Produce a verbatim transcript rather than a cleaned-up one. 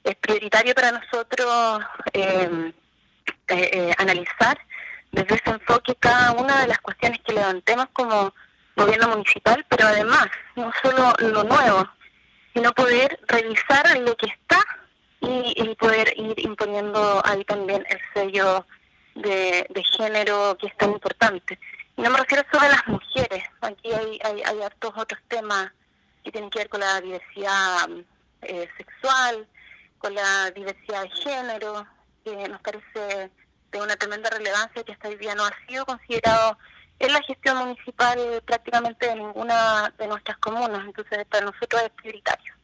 Es prioritario para nosotros eh, eh, eh, analizar desde ese enfoque cada una de las cuestiones que levantemos como gobierno municipal, pero además, no solo lo nuevo, sino poder revisar lo que está y, y poder ir imponiendo ahí también el sello de, de género que es tan importante. Y no me refiero solo a las mujeres, aquí hay, hay, hay hartos otros temas que tienen que ver con la diversidad eh, sexual, con la diversidad de género, que nos parece de una tremenda relevancia que hasta hoy día no ha sido considerado en la gestión municipal prácticamente de ninguna de nuestras comunas, entonces para nosotros es prioritario.